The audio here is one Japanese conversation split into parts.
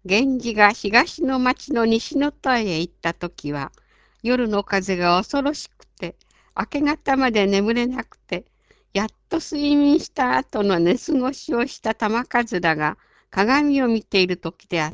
源氏が東の町の西の戸へ行った時は、夜の風が恐ろしくて、明け方まで眠れなくて、やっと睡眠した後の寝過ごしをした玉数が鏡を見ている時であった。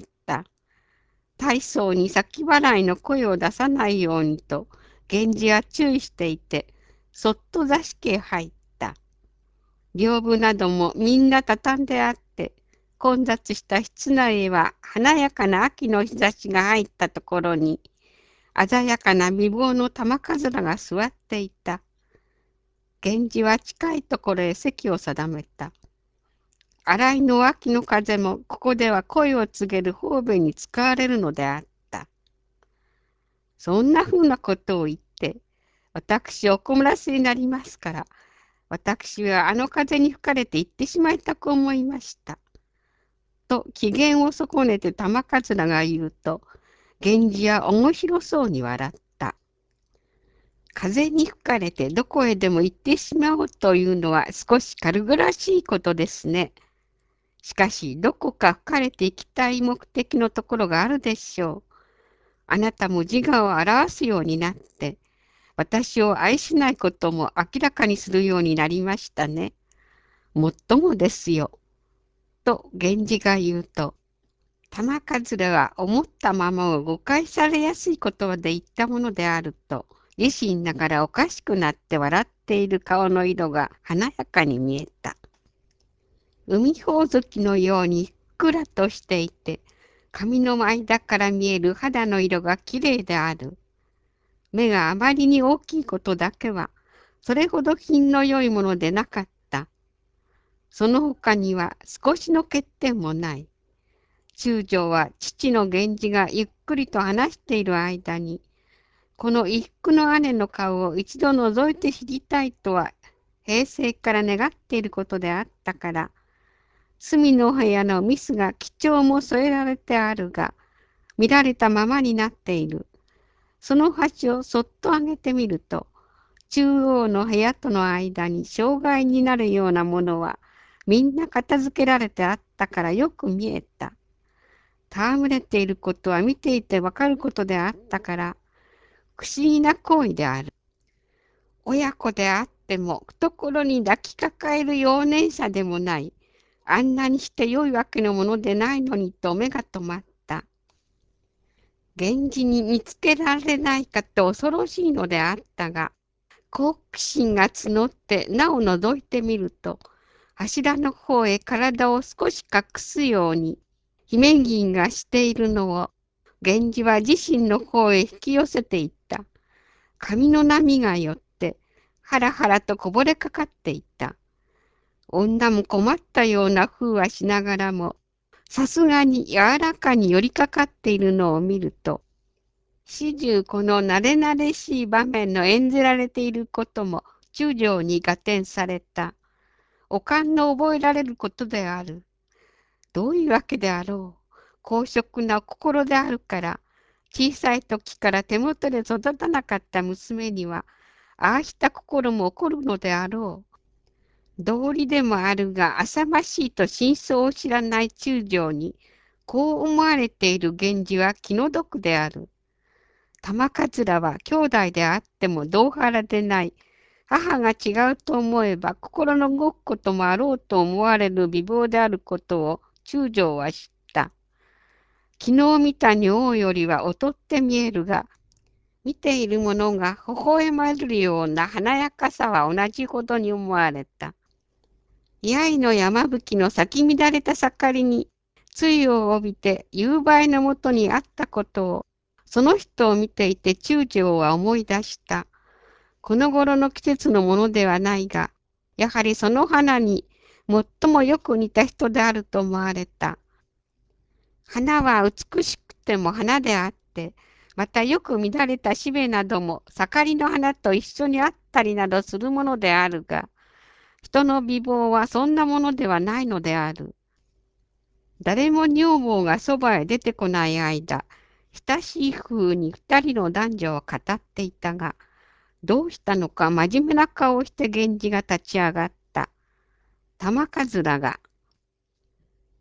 大層に先払いの声を出さないようにと、源氏は注意していて、そっと座敷へ入った。屏風などもみんな畳んであって、混雑した室内へは華やかな秋の日差しが入ったところに、鮮やかな美貌の玉かが座っていた。源氏は近いところへ席を定めた。洗いの秋の風もここでは声を告げる方便に使われるのであった。そんなふうなことを言って、私をお困らせになりますから、私はあの風に吹かれて行ってしまいたく思いました。と機嫌を損ねて玉桂が言うと、源氏は面白そうに笑った。風に吹かれてどこへでも行ってしまおうというのは少し軽々しいことですね。しかしどこか吹かれて行きたい目的のところがあるでしょう。あなたも自我を表すようになって、私を愛しないことも明らかにするようになりましたね。もっともですよ。と源氏が言うと、玉桂は思ったままを誤解されやすい言葉で言ったものであると、自身ながらおかしくなって笑っている顔の色が華やかに見えた。海ほおずきのようにふっくらとしていて、髪の間から見える肌の色がきれいである。目があまりに大きいことだけは、それほど品の良いものでなかった。その他には少しの欠点もない。中将は父の源氏がゆっくりと話している間に、この衣服の姉の顔を一度覗いて知りたいとは、平成から願っていることであったから、隅の部屋のミスが几帳も添えられてあるが、見られたままになっている。その端をそっと上げてみると、中央の部屋との間に障害になるようなものは、みんな片付けられてあったからよく見えた。戯れていることは見ていてわかることであったから、不思議な行為である。親子であっても、懐に抱きかかえる幼年者でもない。あんなにして良いわけのものでないのにと目が止まった。源氏に見つけられないかと恐ろしいのであったが、好奇心が募ってなお覗いてみると、柱の方へ体を少し隠すように、姫君がしているのを、源氏は自身の方へ引き寄せていった。髪の波がよって、ハラハラとこぼれかかっていった。女も困ったような風はしながらも、さすがに柔らかに寄りかかっているのを見ると、始終この慣れ慣れしい場面の演じられていることも中将に合点された。お勘の覚えられることである。どういうわけであろう。公職な心であるから、小さい時から手元で育たなかった娘には、ああした心も起こるのであろう。道理でもあるが浅ましいと真相を知らない中将に、こう思われている源氏は気の毒である。玉桂は兄弟であっても同腹でない。母が違うと思えば心の動くこともあろうと思われる美貌であることを中将は知った。昨日見た女王よりは劣って見えるが、見ている者が微笑まれるような華やかさは同じほどに思われた。八重の山吹の咲き乱れた盛りに、露を帯びて夕映えのもとにあったことを、その人を見ていて中将は思い出した。この頃の季節のものではないが、やはりその花に最もよく似た人であると思われた。花は美しくても花であって、またよく乱れたしべなども盛りの花と一緒にあったりなどするものであるが、人の美貌はそんなものではないのである。誰も女房がそばへ出てこない間、親しい風に二人の男女を語っていたが、どうしたのか真面目な顔をして源氏が立ち上がった。玉桂が、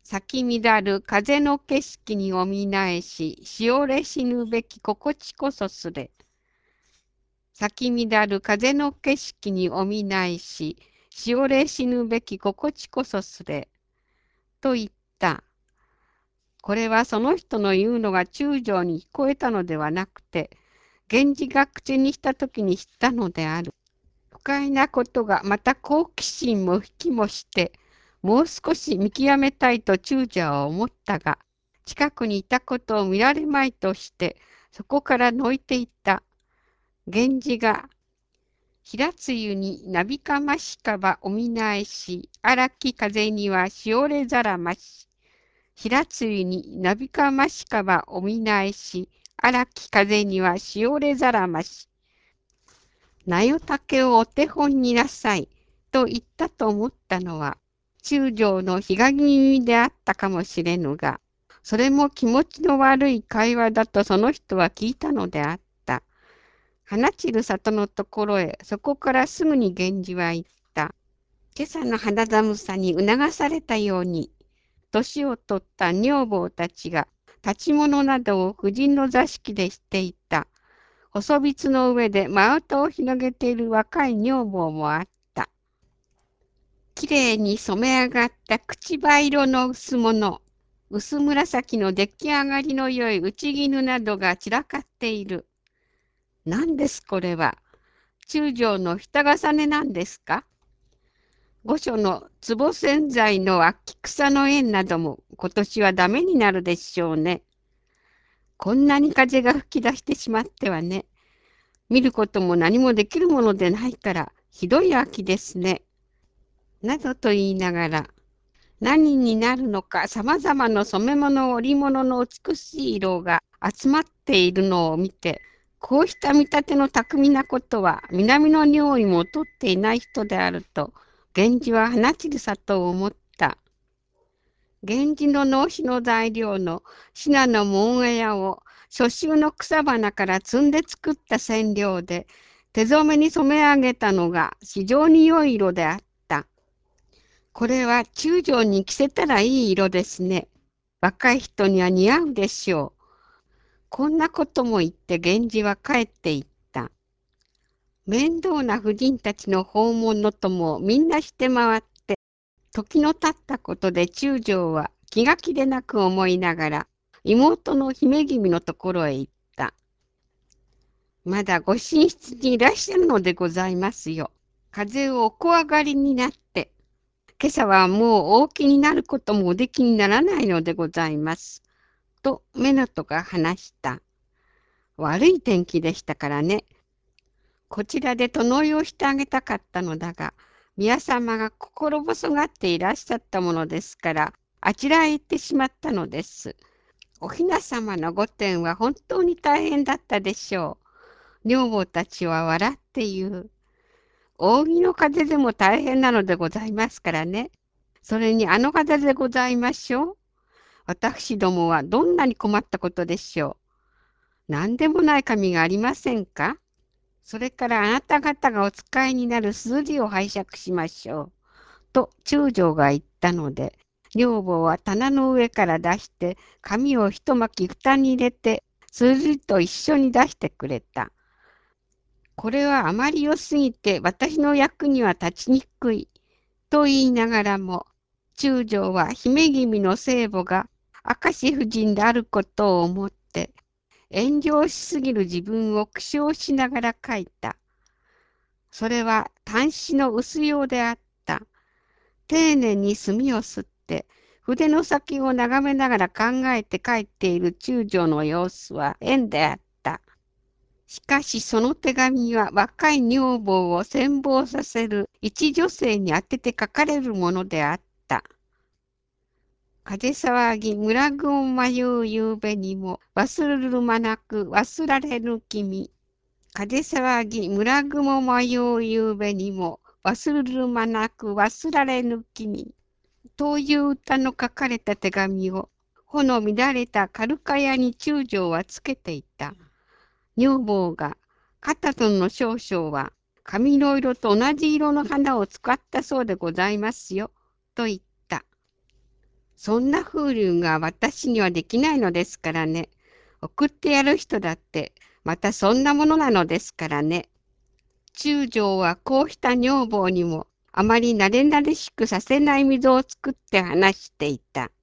咲き乱る風の景色にお見えし、しおれ死ぬべき心地こそすれ。咲き乱る風の景色にお見えし、しおれ死ぬべき心地こそすれ。と言った。これはその人の言うのが中将に聞こえたのではなくて、源氏が口にした時に知ったのである。不快なことがまた好奇心も引きもして、もう少し見極めたいと中将は思ったが、近くにいたことを見られまいとして、そこからのいていった。源氏が、平露になびかましかばお見えし、荒き風にはしおれざらまし。平露になびかましかばお見えし、荒き風にはしおれざらまし。なよ竹をお手本になさい、と言ったと思ったのは、中将のひがみであったかもしれぬが、それも気持ちの悪い会話だとその人は聞いたのであった。花散る里のところへ、そこからすぐに源氏は言った。今朝の肌寒さに促されたように、年を取った女房たちが立ち物などを婦人の座敷でしていた。細びつの上で真歌を広げている若い女房もあった。きれいに染め上がった口葉色の薄物、薄紫の出来上がりの良い内絹などが散らかっている。何ですこれは。中将の下重ねなんですか。御所の壺洗剤の秋草の縁なども今年はダメになるでしょうね。こんなに風が吹き出してしまってはね。見ることも何もできるものでないから、ひどい秋ですね。などと言いながら、何になるのか様々な染め物織物の美しい色が集まっているのを見て、こうした見立ての巧みなことは南の匂いも取っていない人であると、源氏は花散る里を思った。源氏の農紙の材料のシナの門屋を初秋の草花から摘んで作った染料で手染めに染め上げたのが非常に良い色であった。これは中将に着せたらいい色ですね。若い人には似合うでしょう。こんなことも言って源氏は帰っていった。面倒な婦人たちの訪問の友をみんなして回って、時の経ったことで中将は気が気でなく思いながら、妹の姫君のところへ行った。まだご寝室にいらっしゃるのでございますよ。風邪をお怖がりになって、今朝はもうお起きになることもおできにならないのでございます。と、メノトが話した。悪い天気でしたからね。こちらで殿いをしてあげたかったのだが、宮様が心細がっていらっしゃったものですから、あちらへ行ってしまったのです。お雛様の御殿は本当に大変だったでしょう。女房たちは笑って言う。扇の風でも大変なのでございますからね。それにあの風でございましょう。私どもはどんなに困ったことでしょう。何でもない紙がありませんか。それからあなた方がお使いになる筋を拝借しましょう。と中将が言ったので、女房は棚の上から出して、紙を一巻き蓋に入れて、筋と一緒に出してくれた。これはあまり良すぎて私の役には立ちにくい。と言いながらも、中将は姫君の聖母が明石夫人であることを思って、炎上しすぎる自分を苦笑しながら書いた。それは端子の薄用であった。丁寧に墨を吸って、筆の先を眺めながら考えて書いている中将の様子は変であった。しかしその手紙は若い女房を羨望させる一女性に宛てて書かれるものであった。風騒ぎ村具を迷う夕べにも忘るる間なく忘られぬ君。風騒ぎ村具も迷う夕べにも忘るる間なく忘られぬ君。という歌の書かれた手紙を穂の乱れたカルカヤに中将はつけていた。女房が片との少々は髪の色と同じ色の花を使ったそうでございますよ。と言った。 そんな風流が私にはできないのですからね。送ってやる人だって、またそんなものなのですからね。中将はこうした女房にも、あまり慣れ慣れしくさせない溝を作って話していた。